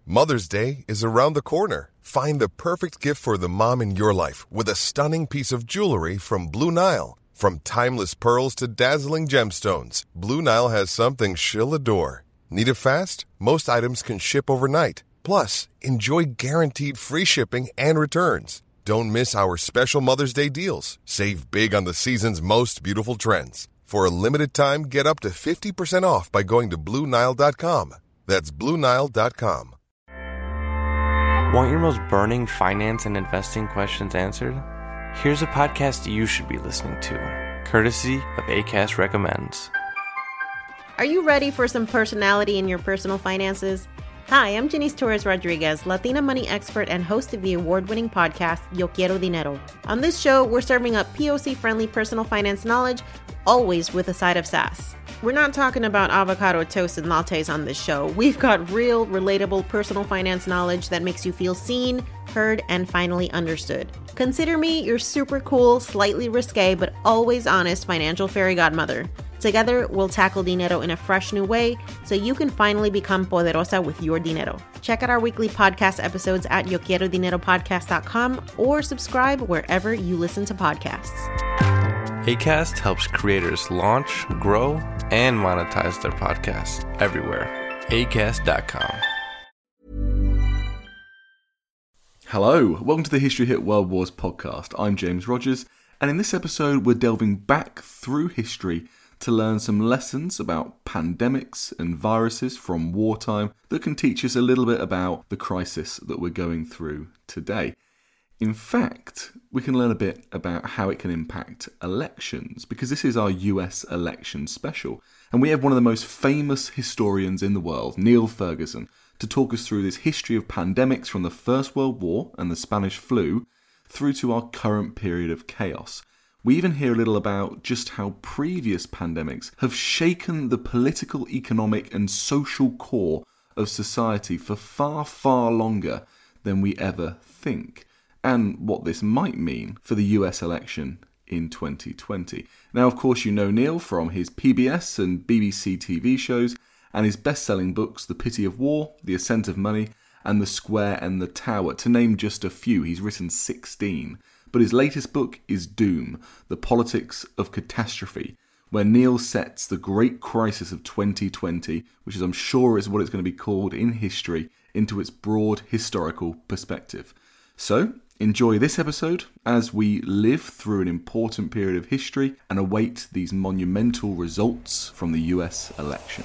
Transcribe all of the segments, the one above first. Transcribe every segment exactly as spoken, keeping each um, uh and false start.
Mother's Day is around the corner. Find the perfect gift for the mom in your life with a stunning piece of jewelry from Blue Nile. From timeless pearls to dazzling gemstones, Blue Nile has something she'll adore. Need it fast? Most items can ship overnight. Plus, enjoy guaranteed free shipping and returns. Don't miss our special Mother's Day deals. Save big on the season's most beautiful trends. For a limited time, get up to fifty percent off by going to Blue Nile dot com. That's Blue Nile dot com. Want your most burning finance and investing questions answered? Here's a podcast you should be listening to, courtesy of Acast Recommends. Are you ready for some personality in your personal finances? Hi, I'm Janice Torres Rodriguez, Latina money expert and host of the award-winning podcast, Yo Quiero Dinero. On this show, we're serving up P O C-friendly personal finance knowledge, always with a side of sass. We're not talking about avocado toast and lattes on this show. We've got real, relatable personal finance knowledge that makes you feel seen, heard, and finally understood. Consider me your super cool, slightly risque, but always honest financial fairy godmother. Together, we'll tackle dinero in a fresh new way so you can finally become poderosa with your dinero. Check out our weekly podcast episodes at yo quiero dinero podcast dot com or subscribe wherever you listen to podcasts. Acast helps creators launch, grow, and monetize their podcasts everywhere. acast dot com. Hello, welcome to the History Hit World Wars podcast. I'm James Rogers, and in this episode we're delving back through history to learn some lessons about pandemics and viruses from wartime that can teach us a little bit about the crisis that we're going through today. In fact, we can learn a bit about how it can impact elections, because this is our U S election special. And we have one of the most famous historians in the world, Niall Ferguson, to talk us through this history of pandemics from the First World War and the Spanish flu through to our current period of chaos. We even hear a little about just how previous pandemics have shaken the political, economic and social core of society for far, far longer than we ever think, and what this might mean for the U S election in twenty twenty. Now, of course, you know Niall from his P B S and B B C T V shows and his best-selling books, The Pity of War, The Ascent of Money, and The Square and the Tower, to name just a few. He's written sixteen. But his latest book is Doom, The Politics of Catastrophe, where Niall sets the great crisis of twenty twenty, which is I'm sure is what it's going to be called in history, into its broad historical perspective. So, enjoy this episode as we live through an important period of history and await these monumental results from the U S election.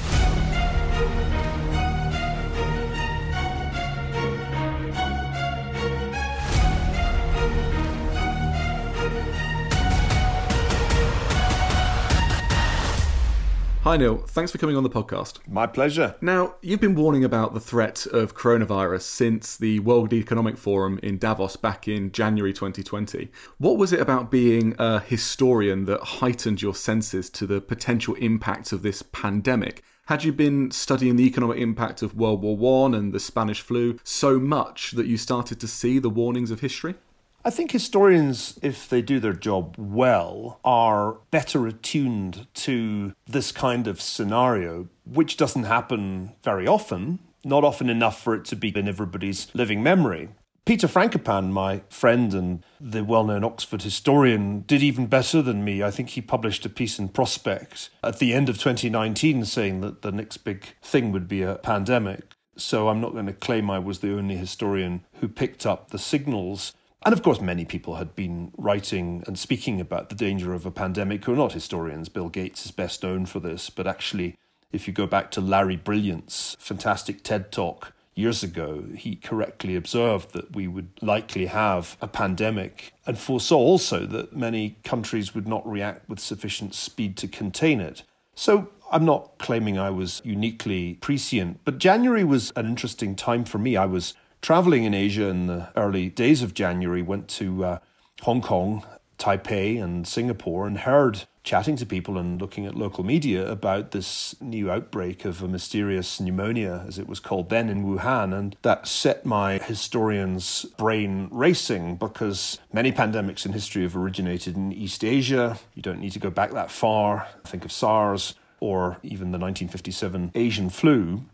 Hi Niall, thanks for coming on the podcast. My pleasure. Now, you've been warning about the threat of coronavirus since the World Economic Forum in Davos back in January twenty twenty. What was it about being a historian that heightened your senses to the potential impacts of this pandemic? Had you been studying the economic impact of World War One and the Spanish flu so much that you started to see the warnings of history? I think historians, if they do their job well, are better attuned to this kind of scenario, which doesn't happen very often, not often enough for it to be in everybody's living memory. Peter Frankopan, my friend and the well-known Oxford historian, did even better than me. I think he published a piece in Prospect at the end of twenty nineteen saying that the next big thing would be a pandemic. So I'm not going to claim I was the only historian who picked up the signals. And of course, many people had been writing and speaking about the danger of a pandemic who are not historians. Bill Gates is best known for this. But actually, if you go back to Larry Brilliant's fantastic TED Talk years ago, he correctly observed that we would likely have a pandemic and foresaw also that many countries would not react with sufficient speed to contain it. So I'm not claiming I was uniquely prescient, but January was an interesting time for me. I was traveling in Asia in the early days of January, went to uh, Hong Kong, Taipei and Singapore and heard, chatting to people and looking at local media about this new outbreak of a mysterious pneumonia, as it was called then, in Wuhan. And that set my historian's brain racing, because many pandemics in history have originated in East Asia. You don't need to go back that far. Think of SARS or even the nineteen fifty-seven Asian flu.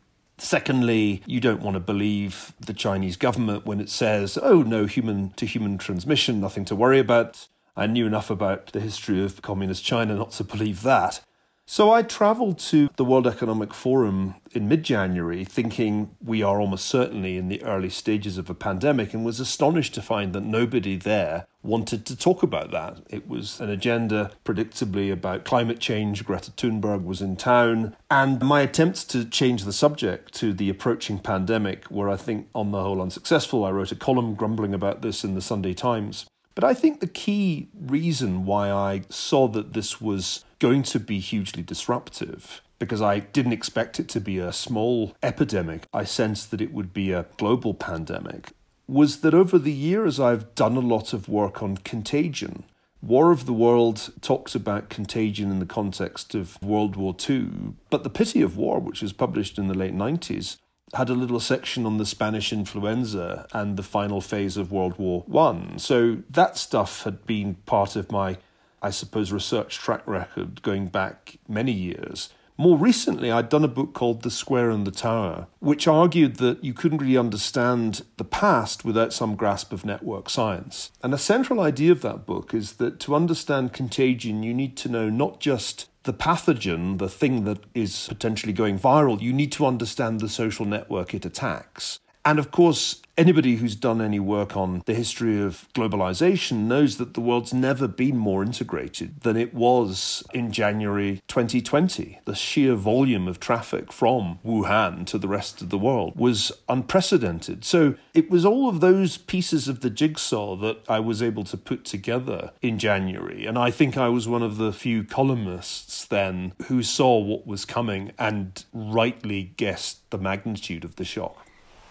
Secondly, you don't want to believe the Chinese government when it says, oh, no human-to-human transmission, nothing to worry about. I knew enough about the history of communist China not to believe that. So I travelled to the World Economic Forum in mid-January thinking we are almost certainly in the early stages of a pandemic, and was astonished to find that nobody there wanted to talk about that. It was an agenda predictably about climate change. Greta Thunberg was in town, and my attempts to change the subject to the approaching pandemic were, I think, on the whole unsuccessful. I wrote a column grumbling about this in the Sunday Times. But I think the key reason why I saw that this was going to be hugely disruptive, because I didn't expect it to be a small epidemic, I sensed that it would be a global pandemic, was that over the years I've done a lot of work on contagion. War of the World talks about contagion in the context of World War Two, but The Pity of War, which was published in the late nineties, had a little section on the Spanish influenza and the final phase of World War One. So that stuff had been part of my, I suppose, research track record going back many years. More recently, I'd done a book called The Square and the Tower, which argued that you couldn't really understand the past without some grasp of network science. And a central idea of that book is that to understand contagion, you need to know not just the pathogen, the thing that is potentially going viral, you need to understand the social network it attacks. And of course, anybody who's done any work on the history of globalization knows that the world's never been more integrated than it was in January twenty twenty. The sheer volume of traffic from Wuhan to the rest of the world was unprecedented. So it was all of those pieces of the jigsaw that I was able to put together in January. And I think I was one of the few columnists then who saw what was coming and rightly guessed the magnitude of the shock.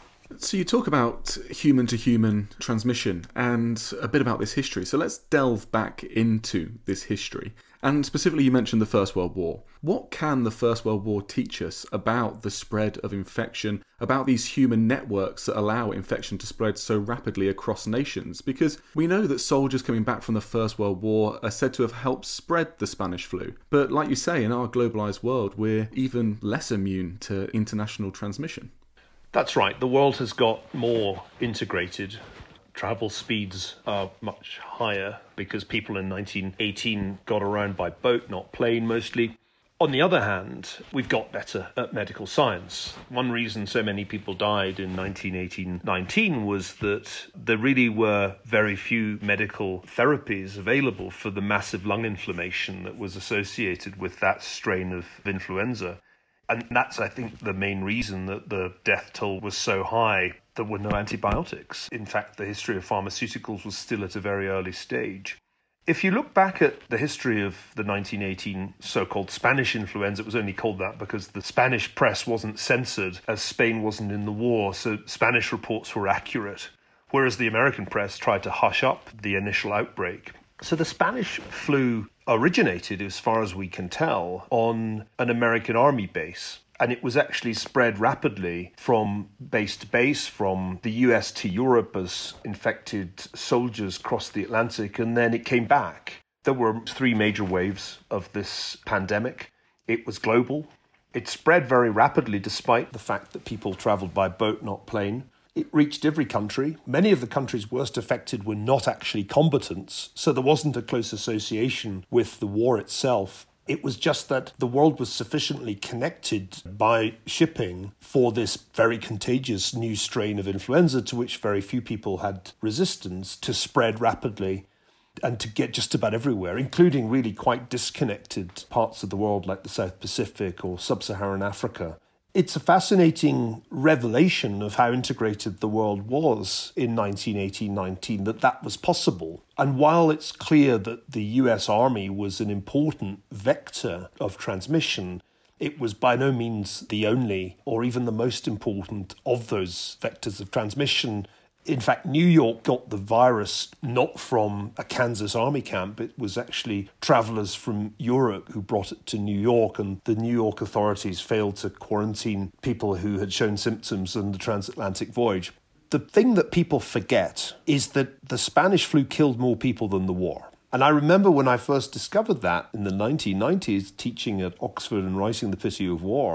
So you talk about human-to-human transmission and a bit about this history. So let's delve back into this history. And specifically, you mentioned the First World War. What can the First World War teach us about the spread of infection, about these human networks that allow infection to spread so rapidly across nations? Because we know that soldiers coming back from the First World War are said to have helped spread the Spanish flu. But like you say, in our globalised world, we're even less immune to international transmission. That's right. The world has got more integrated. Travel speeds are much higher because people in nineteen eighteen got around by boat, not plane mostly. On the other hand, we've got better at medical science. One reason so many people died in nineteen eighteen nineteen was that there really were very few medical therapies available for the massive lung inflammation that was associated with that strain of influenza. And that's, I think, the main reason that the death toll was so high. There were no antibiotics. In fact, the history of pharmaceuticals was still at a very early stage. If you look back at the history of the nineteen eighteen so-called Spanish influenza, it was only called that because the Spanish press wasn't censored as Spain wasn't in the war, so Spanish reports were accurate, whereas the American press tried to hush up the initial outbreak. So the Spanish flu originated, as far as we can tell, on an American army base. And it was actually spread rapidly from base to base, from the U S to Europe as infected soldiers crossed the Atlantic, and then it came back. There were three major waves of this pandemic. It was global. It spread very rapidly despite the fact that people traveled by boat, not plane. It reached every country. Many of the countries worst affected were not actually combatants, so there wasn't a close association with the war itself. It was just that the world was sufficiently connected by shipping for this very contagious new strain of influenza to which very few people had resistance to spread rapidly and to get just about everywhere, including really quite disconnected parts of the world like the South Pacific or Sub-Saharan Africa. It's a fascinating revelation of how integrated the world was in nineteen eighteen nineteen, that that was possible. And while it's clear that the U S Army was an important vector of transmission, it was by no means the only or even the most important of those vectors of transmission. In fact, New York got the virus not from a Kansas army camp. It was actually travelers from Europe who brought it to New York, and the New York authorities failed to quarantine people who had shown symptoms on the transatlantic voyage. The thing that people forget is that the Spanish flu killed more people than the war. And I remember when I first discovered that in the nineteen nineties, teaching at Oxford and writing The Pity of War,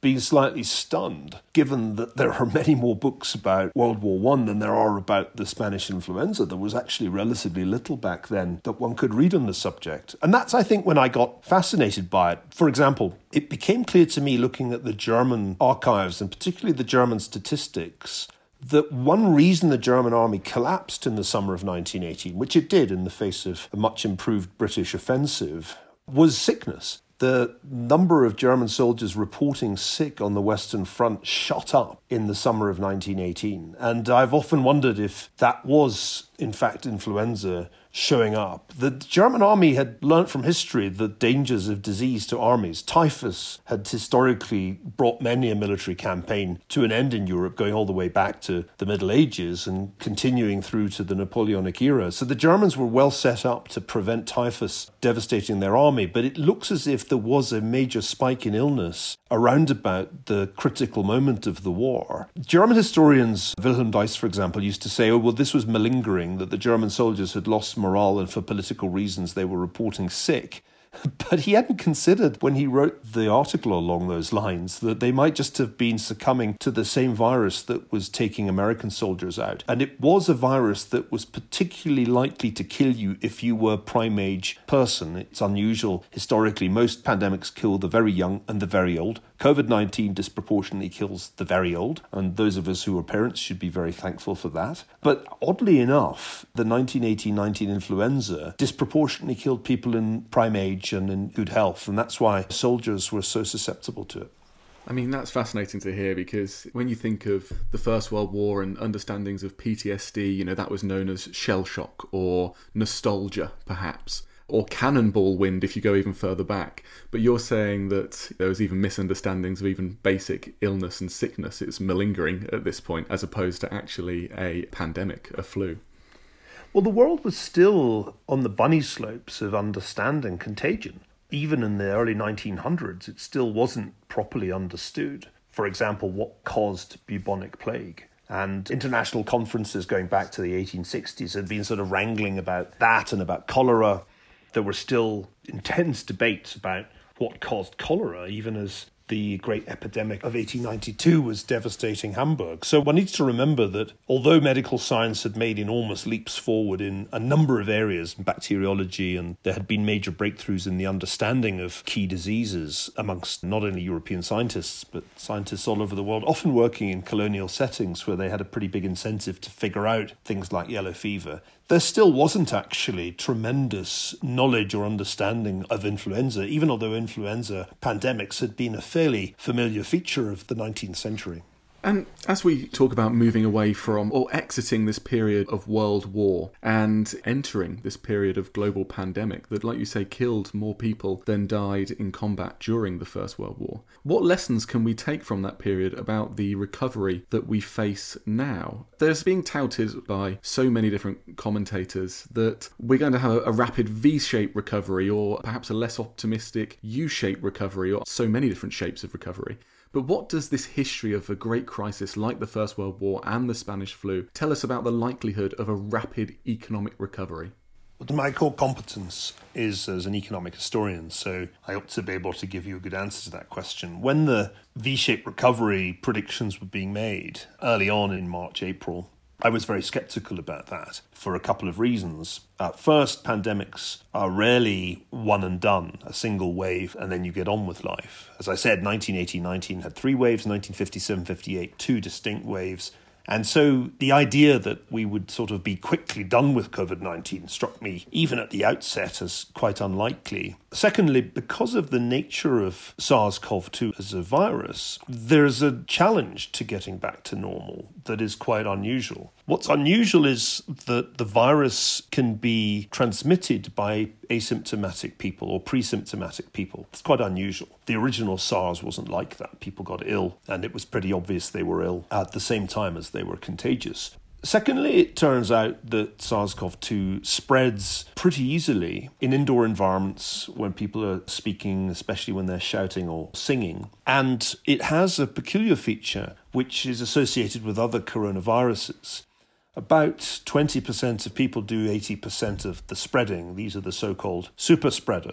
been slightly stunned, given that there are many more books about World War One than there are about the Spanish influenza. There was actually relatively little back then that one could read on the subject. And that's, I think, when I got fascinated by it. For example, it became clear to me looking at the German archives, and particularly the German statistics, that one reason the German army collapsed in the summer of nineteen eighteen, which it did in the face of a much improved British offensive, was sickness. The number of German soldiers reporting sick on the Western Front shot up in the summer of nineteen eighteen. And I've often wondered if that was, in fact, influenza showing up. The German army had learnt from history the dangers of disease to armies. Typhus had historically brought many a military campaign to an end in Europe, going all the way back to the Middle Ages and continuing through to the Napoleonic era. So the Germans were well set up to prevent typhus devastating their army, but it looks as if there was a major spike in illness around about the critical moment of the war. German historians, Wilhelm Deis, for example, used to say, oh, well, this was malingering, that the German soldiers had lost morale and for political reasons they were reporting sick. But he hadn't considered, when he wrote the article along those lines, that they might just have been succumbing to the same virus that was taking American soldiers out. And it was a virus that was particularly likely to kill you if you were a prime age person. It's unusual. Historically, most pandemics kill the very young and the very old. COVID nineteen disproportionately kills the very old, and those of us who are parents should be very thankful for that. But oddly enough, the nineteen eighteen nineteen influenza disproportionately killed people in prime age and in good health, and that's why soldiers were so susceptible to it. I mean, that's fascinating to hear, because when you think of the First World War and understandings of P T S D, you know, that was known as shell shock or nostalgia, perhaps, or cannonball wind if you go even further back. But you're saying that there was even misunderstandings of even basic illness and sickness. It's malingering at this point, as opposed to actually a pandemic, a flu. Well, the world was still on the bunny slopes of understanding contagion. Even in the early nineteen hundreds, it still wasn't properly understood. For example, what caused bubonic plague? And international conferences going back to the eighteen sixties had been sort of wrangling about that and about cholera. There were still intense debates about what caused cholera, even as the great epidemic of eighteen ninety-two was devastating Hamburg. So one needs to remember that although medical science had made enormous leaps forward in a number of areas, bacteriology, and there had been major breakthroughs in the understanding of key diseases amongst not only European scientists, but scientists all over the world, often working in colonial settings where they had a pretty big incentive to figure out things like yellow fever, there still wasn't actually tremendous knowledge or understanding of influenza, even although influenza pandemics had been a fairly familiar feature of the nineteenth century. And as we talk about moving away from or exiting this period of world war and entering this period of global pandemic that, like you say, killed more people than died in combat during the First World War, what lessons can we take from that period about the recovery that we face now? There's being touted by so many different commentators that we're going to have a rapid V-shaped recovery, or perhaps a less optimistic U-shaped recovery, or so many different shapes of recovery. But what does this history of a great crisis like the First World War and the Spanish flu tell us about the likelihood of a rapid economic recovery? Well, my core competence is as an economic historian, so I ought to be able to give you a good answer to that question. When the V-shaped recovery predictions were being made early on in March, April, I was very sceptical about that for a couple of reasons. At first, pandemics are rarely one and done, a single wave, and then you get on with life. As I said, nineteen eighteen nineteen had three waves, nineteen fifty-seven fifty-eight, two distinct waves. And so the idea that we would sort of be quickly done with COVID nineteen struck me, even at the outset, as quite unlikely. Secondly, because of the nature of SARS-C o V two as a virus, there's a challenge to getting back to normal that is quite unusual. What's unusual is that the virus can be transmitted by asymptomatic people or pre-symptomatic people. It's quite unusual. The original SARS wasn't like that. People got ill, and it was pretty obvious they were ill at the same time as they were contagious. Secondly, it turns out that SARS-C o V two spreads pretty easily in indoor environments when people are speaking, especially when they're shouting or singing. And it has a peculiar feature which is associated with other coronaviruses. About twenty percent of people do eighty percent of the spreading. These are the so-called super spreaders.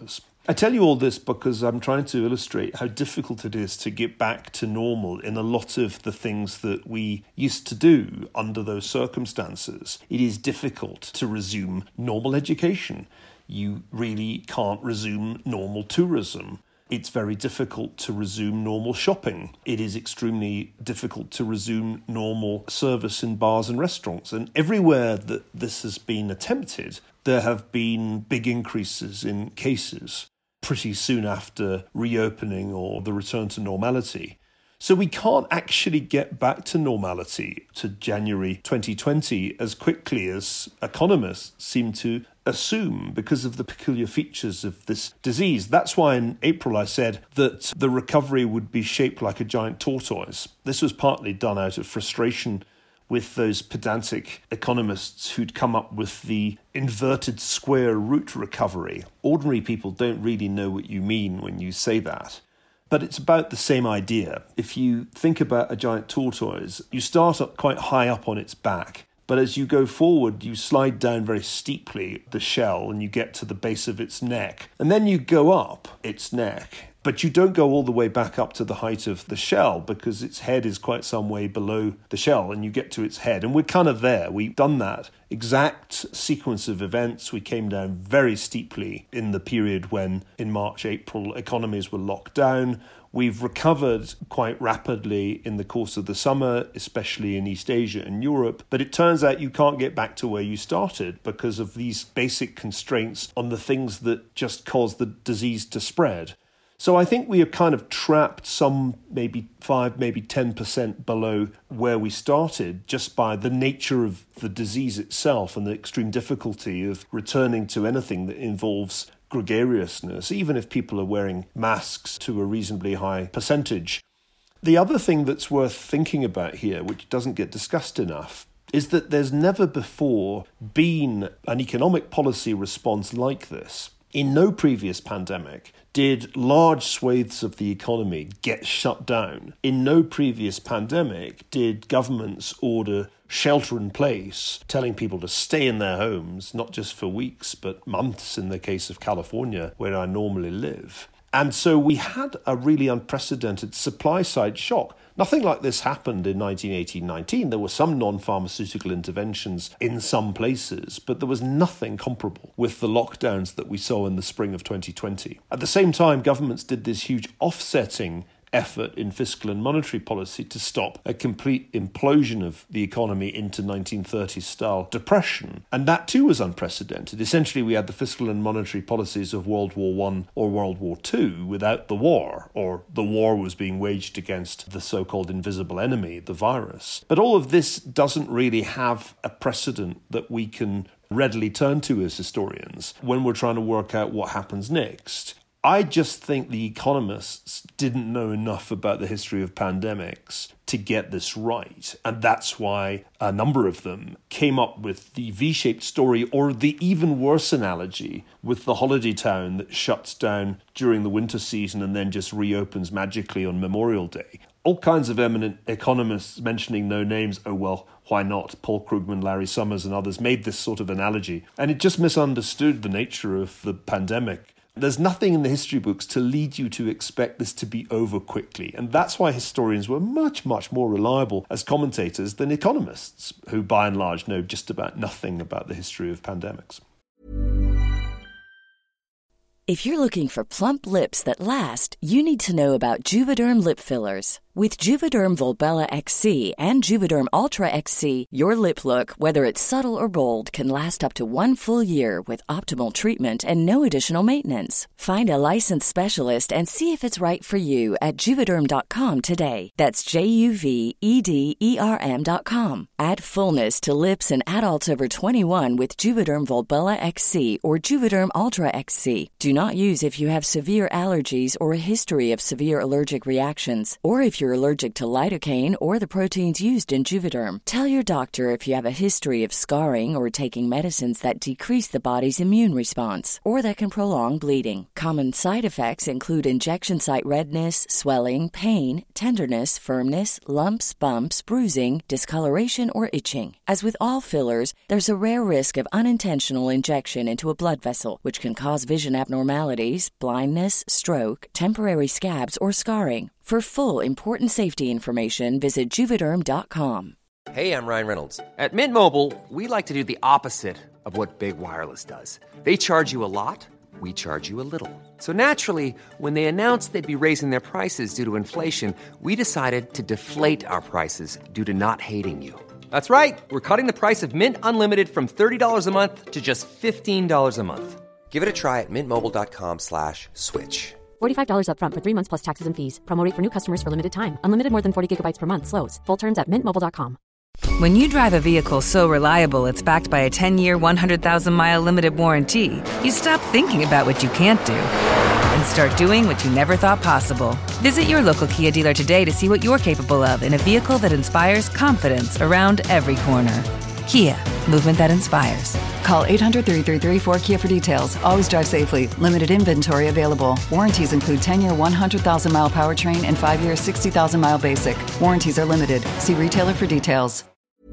I tell you all this because I'm trying to illustrate how difficult it is to get back to normal in a lot of the things that we used to do under those circumstances. It is difficult to resume normal education. You really can't resume normal tourism. It's very difficult to resume normal shopping. It is extremely difficult to resume normal service in bars and restaurants. And everywhere that this has been attempted, there have been big increases in cases pretty soon after reopening or the return to normality. So we can't actually get back to normality to January twenty twenty as quickly as economists seem to assume because of the peculiar features of this disease. That's why in April I said that the recovery would be shaped like a giant tortoise. This was partly done out of frustration with those pedantic economists who'd come up with the inverted square root recovery. Ordinary people don't really know what you mean when you say that. But it's about the same idea. If you think about a giant tortoise, you start up quite high up on its back, but as you go forward, you slide down very steeply the shell and you get to the base of its neck. And then you go up its neck. But you don't go all the way back up to the height of the shell because its head is quite some way below the shell and you get to its head. And we're kind of there. We've done that exact sequence of events. We came down very steeply in the period when, in March, April, economies were locked down. We've recovered quite rapidly in the course of the summer, especially in East Asia and Europe. But it turns out you can't get back to where you started because of these basic constraints on the things that just cause the disease to spread. So I think we are kind of trapped some maybe five, maybe ten percent below where we started just by the nature of the disease itself and the extreme difficulty of returning to anything that involves gregariousness, even if people are wearing masks to a reasonably high percentage. The other thing that's worth thinking about here, which doesn't get discussed enough, is that there's never before been an economic policy response like this. In no previous pandemic did large swathes of the economy get shut down. In no previous pandemic did governments order shelter in place, telling people to stay in their homes, not just for weeks, but months in the case of California, where I normally live. And so we had a really unprecedented supply-side shock. Nothing like this happened in nineteen eighteen nineteen. There were some non-pharmaceutical interventions in some places, but there was nothing comparable with the lockdowns that we saw in the spring of twenty twenty. At the same time, governments did this huge offsetting effort in fiscal and monetary policy to stop a complete implosion of the economy into nineteen thirties style depression. And that too was unprecedented. Essentially, we had the fiscal and monetary policies of World War One or World War Two without the war, or the war was being waged against the so-called invisible enemy, the virus. But all of this doesn't really have a precedent that we can readily turn to as historians when we're trying to work out what happens next. I just think the economists didn't know enough about the history of pandemics to get this right. And that's why a number of them came up with the V-shaped story, or the even worse analogy with the holiday town that shuts down during the winter season and then just reopens magically on Memorial Day. All kinds of eminent economists, mentioning no names, oh well, why not? Paul Krugman, Larry Summers and others made this sort of analogy. And it just misunderstood the nature of the pandemic. There's nothing in the history books to lead you to expect this to be over quickly. And that's why historians were much, much more reliable as commentators than economists, who by and large know just about nothing about the history of pandemics. If you're looking for plump lips that last, you need to know about Juvederm lip fillers. With Juvederm Volbella X C and Juvederm Ultra X C, your lip look, whether it's subtle or bold, can last up to one full year with optimal treatment and no additional maintenance. Find a licensed specialist and see if it's right for you at Juvederm dot com today. That's J U V E D E R M dot com. Add fullness to lips in adults over twenty-one with Juvederm Volbella X C or Juvederm Ultra X C. Do not use if you have severe allergies or a history of severe allergic reactions, or if you're allergic to lidocaine or the proteins used in Juvederm. Tell your doctor if you have a history of scarring or taking medicines that decrease the body's immune response or that can prolong bleeding. Common side effects include injection site redness, swelling, pain, tenderness, firmness, lumps, bumps, bruising, discoloration, or itching. As with all fillers, there's a rare risk of unintentional injection into a blood vessel, which can cause vision abnormalities abnormalities, blindness, stroke, temporary scabs, or scarring. For full, important safety information, visit Juvederm dot com. Hey, I'm Ryan Reynolds. At Mint Mobile, we like to do the opposite of what Big Wireless does. They charge you a lot, we charge you a little. So naturally, when they announced they'd be raising their prices due to inflation, we decided to deflate our prices due to not hating you. That's right. We're cutting the price of Mint Unlimited from thirty dollars a month to just fifteen dollars a month. Give it a try at mintmobile.com slash switch. forty-five dollars up front for three months plus taxes and fees. Promo rate for new customers for limited time. Unlimited more than forty gigabytes per month. Slows full terms at mint mobile dot com. When you drive a vehicle so reliable it's backed by a ten-year, one hundred thousand mile limited warranty, you stop thinking about what you can't do and start doing what you never thought possible. Visit your local Kia dealer today to see what you're capable of in a vehicle that inspires confidence around every corner. Kia, movement that inspires. Call eight hundred, three three three, four K I A for details. Always drive safely. Limited inventory available. Warranties include ten-year, one hundred thousand mile powertrain and five-year, sixty thousand mile basic. Warranties are limited. See retailer for details.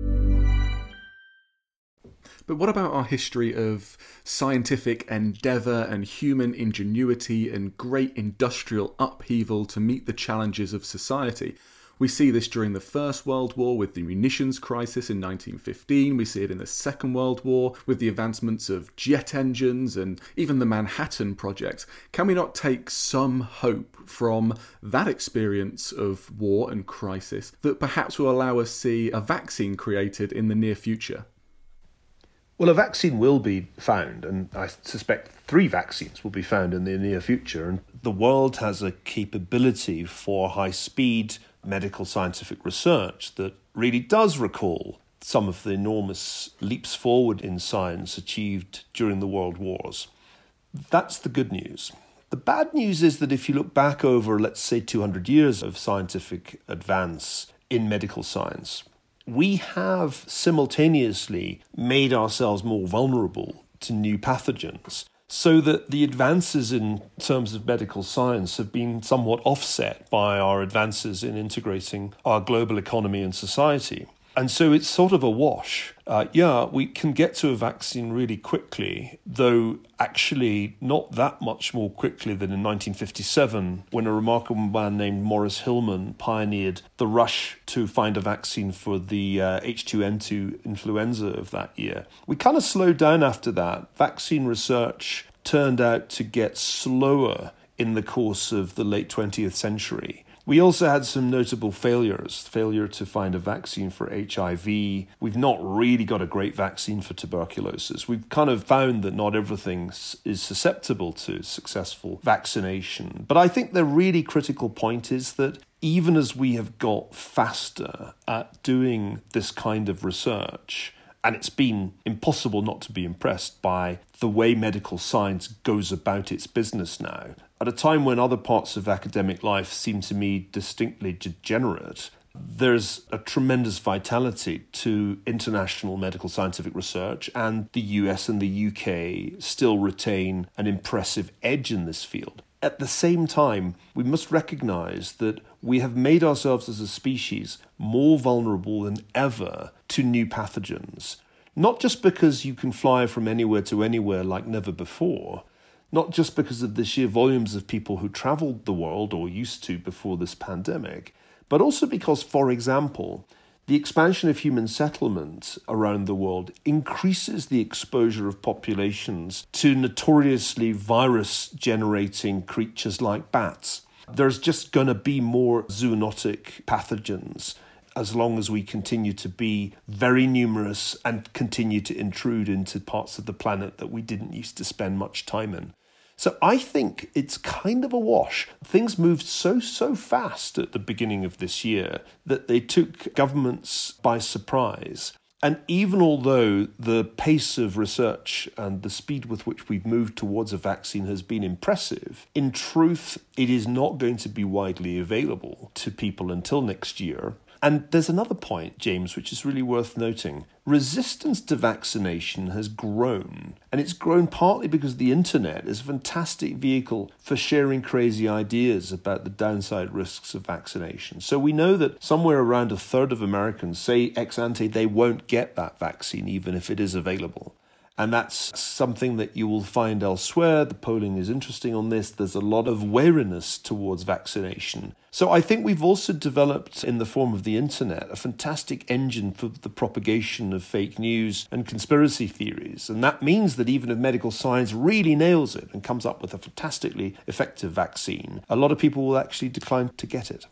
But what about our history of scientific endeavour and human ingenuity and great industrial upheaval to meet the challenges of society? We see this during the First World War with the munitions crisis in nineteen fifteen. We see it in the Second World War with the advancements of jet engines and even the Manhattan Project. Can we not take some hope from that experience of war and crisis that perhaps will allow us to see a vaccine created in the near future? Well, a vaccine will be found, and I suspect three vaccines will be found in the near future. And the world has a capability for high-speed medical scientific research that really does recall some of the enormous leaps forward in science achieved during the world wars. That's the good news. The bad news is that if you look back over, let's say, two hundred years of scientific advance in medical science, we have simultaneously made ourselves more vulnerable to new pathogens, so that the advances in terms of medical science have been somewhat offset by our advances in integrating our global economy and society. And so it's sort of a wash. Uh, yeah, we can get to a vaccine really quickly, though actually not that much more quickly than in nineteen fifty-seven, when a remarkable man named Maurice Hillman pioneered the rush to find a vaccine for the uh, H two N two influenza of that year. We kind of slowed down after that. Vaccine research turned out to get slower in the course of the late twentieth century. We also had some notable failures. Failure to find a vaccine for H I V. We've not really got a great vaccine for tuberculosis. We've kind of found that not everything is susceptible to successful vaccination. But I think the really critical point is that even as we have got faster at doing this kind of research, and it's been impossible not to be impressed by the way medical science goes about its business now. At a time when other parts of academic life seem to me distinctly degenerate, there's a tremendous vitality to international medical scientific research, and the U S and the U K still retain an impressive edge in this field. At the same time, we must recognise that we have made ourselves as a species more vulnerable than ever to new pathogens. Not just because you can fly from anywhere to anywhere like never before, not just because of the sheer volumes of people who travelled the world or used to before this pandemic, but also because, for example, the expansion of human settlement around the world increases the exposure of populations to notoriously virus-generating creatures like bats. There's just going to be more zoonotic pathogens as long as we continue to be very numerous and continue to intrude into parts of the planet that we didn't used to spend much time in. So I think it's kind of a wash. Things moved so, so fast at the beginning of this year that they took governments by surprise. And even although the pace of research and the speed with which we've moved towards a vaccine has been impressive, in truth, it is not going to be widely available to people until next year. And there's another point, James, which is really worth noting. Resistance to vaccination has grown, and it's grown partly because the internet is a fantastic vehicle for sharing crazy ideas about the downside risks of vaccination. So we know that somewhere around a third of Americans say ex ante they won't get that vaccine even if it is available. And that's something that you will find elsewhere. The polling is interesting on this. There's a lot of wariness towards vaccination. So I think we've also developed, in the form of the internet, a fantastic engine for the propagation of fake news and conspiracy theories. And that means that even if medical science really nails it and comes up with a fantastically effective vaccine, a lot of people will actually decline to get it.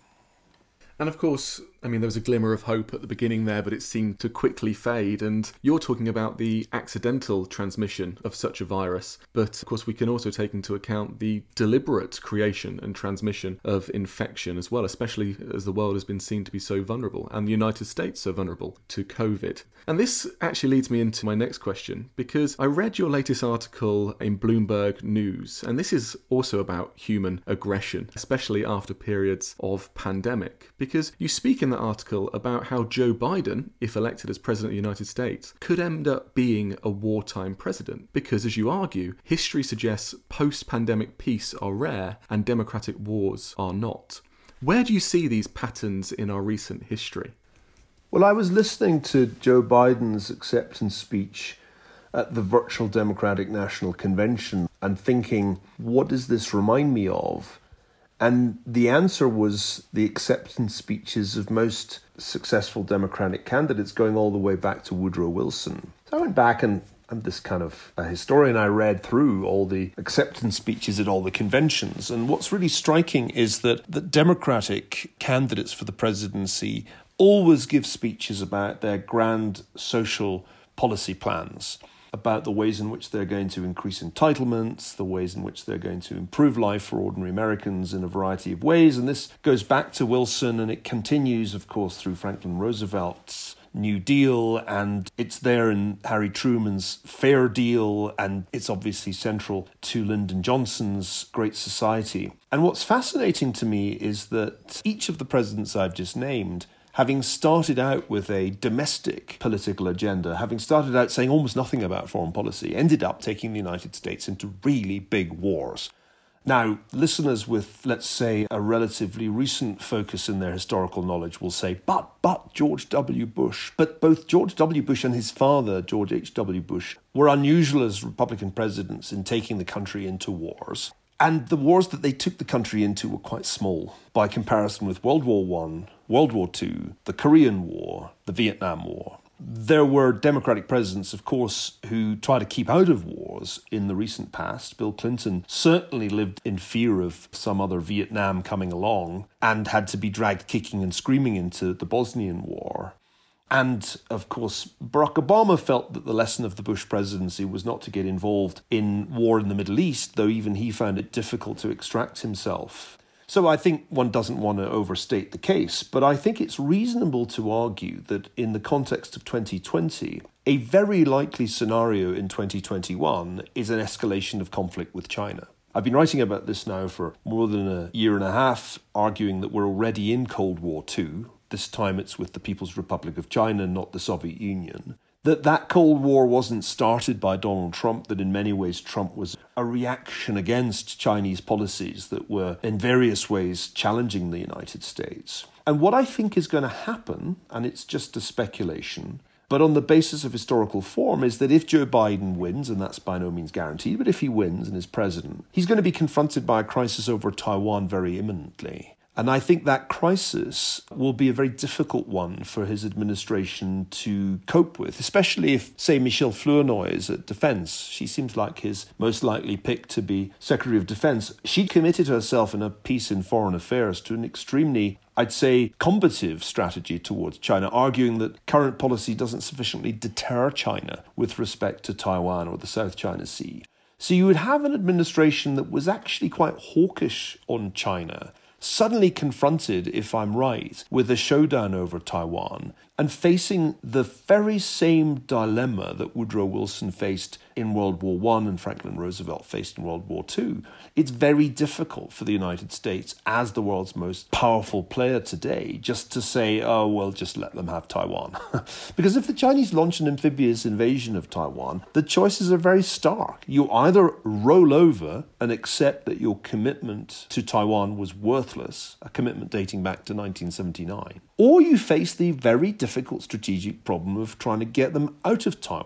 And of course, I mean, there was a glimmer of hope at the beginning there, but it seemed to quickly fade. And you're talking about the accidental transmission of such a virus. But of course, we can also take into account the deliberate creation and transmission of infection as well, especially as the world has been seen to be so vulnerable, and the United States so vulnerable to COVID. And this actually leads me into my next question, because I read your latest article in Bloomberg News, and this is also about human aggression, especially after periods of pandemic, because you speak in that article about how Joe Biden, if elected as President of the United States, could end up being a wartime president, because, as you argue, history suggests post-pandemic peace are rare and democratic wars are not. Where do you see these patterns in our recent history? Well, I was listening to Joe Biden's acceptance speech at the virtual Democratic National Convention and thinking, what does this remind me of? And the answer was the acceptance speeches of most successful Democratic candidates going all the way back to Woodrow Wilson. So I went back and I'm this kind of a historian. I read through all the acceptance speeches at all the conventions. And what's really striking is that the Democratic candidates for the presidency always give speeches about their grand social policy plans, about the ways in which they're going to increase entitlements, the ways in which they're going to improve life for ordinary Americans in a variety of ways. And this goes back to Wilson, and it continues, of course, through Franklin Roosevelt's New Deal, and it's there in Harry Truman's Fair Deal, and it's obviously central to Lyndon Johnson's Great Society. And what's fascinating to me is that each of the presidents I've just named, having started out with a domestic political agenda, having started out saying almost nothing about foreign policy, ended up taking the United States into really big wars. Now, listeners with, let's say, a relatively recent focus in their historical knowledge will say, but, but George W. Bush. But both George W. Bush and his father, George H W. Bush, were unusual as Republican presidents in taking the country into wars. And the wars that they took the country into were quite small by comparison with World War One, World War Two, the Korean War, the Vietnam War. There were Democratic presidents, of course, who tried to keep out of wars in the recent past. Bill Clinton certainly lived in fear of some other Vietnam coming along and had to be dragged kicking and screaming into the Bosnian War. And, of course, Barack Obama felt that the lesson of the Bush presidency was not to get involved in war in the Middle East, though even he found it difficult to extract himself. So I think one doesn't want to overstate the case, but I think it's reasonable to argue that in the context of twenty twenty, a very likely scenario in twenty twenty-one is an escalation of conflict with China. I've been writing about this now for more than a year and a half, arguing that we're already in Cold War Two. This time it's with the People's Republic of China, not the Soviet Union. That that Cold War wasn't started by Donald Trump, that in many ways Trump was a reaction against Chinese policies that were in various ways challenging the United States. And what I think is going to happen, and it's just a speculation, but on the basis of historical form, is that if Joe Biden wins, and that's by no means guaranteed, but if he wins and is president, he's going to be confronted by a crisis over Taiwan very imminently. And I think that crisis will be a very difficult one for his administration to cope with, especially if, say, Michelle Flournoy is at Defense. She seems like his most likely pick to be Secretary of Defense. She committed herself in a piece in Foreign Affairs to an extremely, I'd say, combative strategy towards China, arguing that current policy doesn't sufficiently deter China with respect to Taiwan or the South China Sea. So you would have an administration that was actually quite hawkish on China, suddenly confronted, if I'm right, with a showdown over Taiwan and facing the very same dilemma that Woodrow Wilson faced in World War One and Franklin Roosevelt faced in World War Two. It's very difficult for the United States, as the world's most powerful player today, just to say, oh, well, just let them have Taiwan. Because if the Chinese launch an amphibious invasion of Taiwan, the choices are very stark. You either roll over and accept that your commitment to Taiwan was worthless, a commitment dating back to nineteen seventy-nine, or you face the very difficult strategic problem of trying to get them out of Taiwan,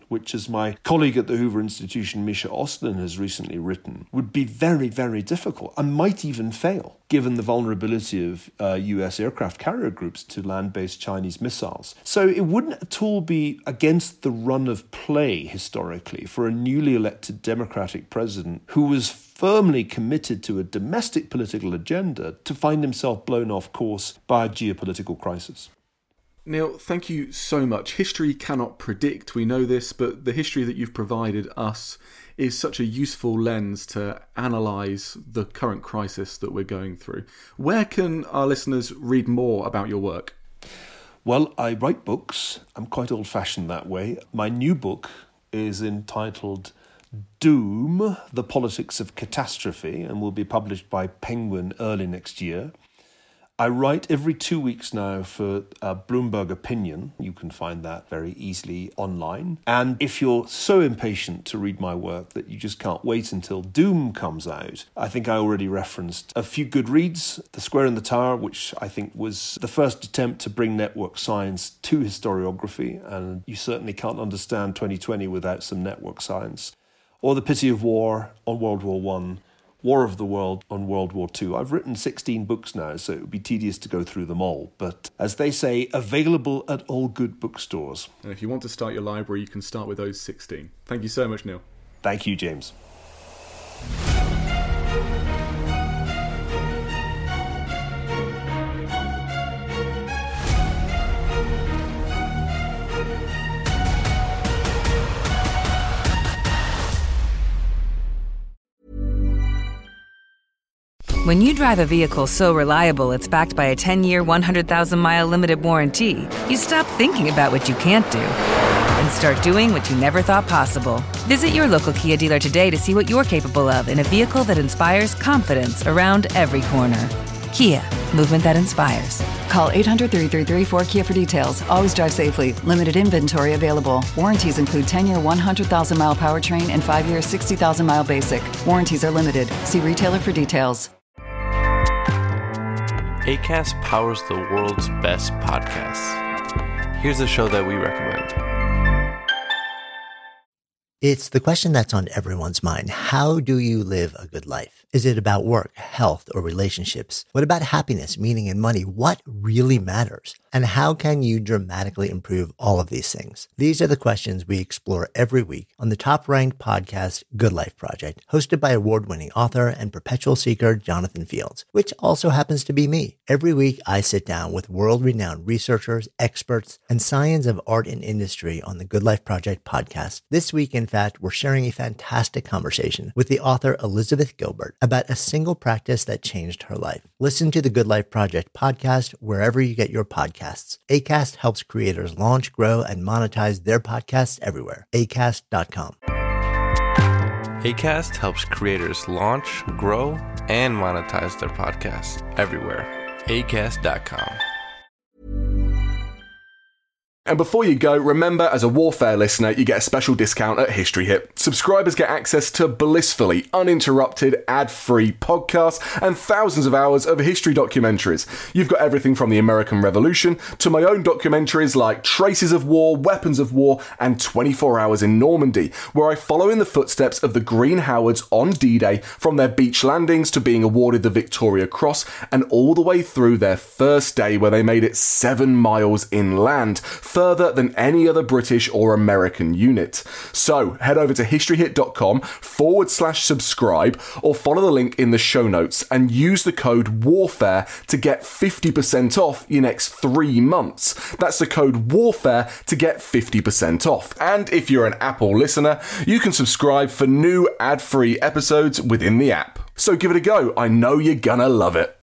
which, as my colleague at the Hoover Institution, Misha Oslin, has recently written, would be very, very difficult and might even fail, given the vulnerability of uh, U S aircraft carrier groups to land-based Chinese missiles. So it wouldn't at all be against the run of play, historically, for a newly elected Democratic president who was firmly committed to a domestic political agenda to find himself blown off course by a geopolitical crisis. Neil, thank you so much. History cannot predict, we know this, but the history that you've provided us is such a useful lens to analyse the current crisis that we're going through. Where can our listeners read more about your work? Well, I write books. I'm quite old-fashioned that way. My new book is entitled Doom, The Politics of Catastrophe, and will be published by Penguin early next year. I write every two weeks now for uh, Bloomberg Opinion. You can find that very easily online. And if you're so impatient to read my work that you just can't wait until Doom comes out, I think I already referenced a few good reads. The Square in the Tower, which I think was the first attempt to bring network science to historiography, and you certainly can't understand twenty twenty without some network science. Or The Pity of War on World War One. War of the World on World War Two. I've written sixteen books now, so it would be tedious to go through them all. But as they say, available at all good bookstores. And if you want to start your library, you can start with those sixteen. Thank you so much, Neil. Thank you, James. When you drive a vehicle so reliable it's backed by a ten-year, one hundred thousand mile limited warranty, you stop thinking about what you can't do and start doing what you never thought possible. Visit your local Kia dealer today to see what you're capable of in a vehicle that inspires confidence around every corner. Kia, movement that inspires. Call eight hundred, three three three, four K I A for details. Always drive safely. Limited inventory available. Warranties include ten-year, one hundred thousand mile powertrain and five-year, sixty thousand mile basic. Warranties are limited. See retailer for details. Acast powers the world's best podcasts. Here's a show that we recommend. It's the question that's on everyone's mind. How do you live a good life? Is it about work, health, or relationships? What about happiness, meaning, and money? What really matters? And how can you dramatically improve all of these things? These are the questions we explore every week on the top-ranked podcast, Good Life Project, hosted by award-winning author and perpetual seeker Jonathan Fields, which also happens to be me. Every week, I sit down with world-renowned researchers, experts, and science of art and industry on the Good Life Project podcast. This week, in fact, we're sharing a fantastic conversation with the author Elizabeth Gilbert about a single practice that changed her life. Listen to the Good Life Project podcast wherever you get your podcasts. Acast helps creators launch, grow, and monetize their podcasts everywhere. acast dot com. Acast helps creators launch, grow, and monetize their podcasts everywhere. acast dot com. And before you go, remember, as a Warfare listener, you get a special discount at History Hit. Subscribers get access to blissfully uninterrupted, ad-free podcasts and thousands of hours of history documentaries. You've got everything from the American Revolution to my own documentaries like Traces of War, Weapons of War, and twenty-four hours in Normandy, where I follow in the footsteps of the Green Howards on D-Day, from their beach landings to being awarded the Victoria Cross, and all the way through their first day where they made it seven miles inland, further than any other British or American unit. So head over to historyhit.com forward slash subscribe or follow the link in the show notes and use the code WARFARE to get fifty percent off your next three months. That's the code WARFARE to get fifty percent off. And if you're an Apple listener, you can subscribe for new ad-free episodes within the app. So give it a go. I know you're gonna love it.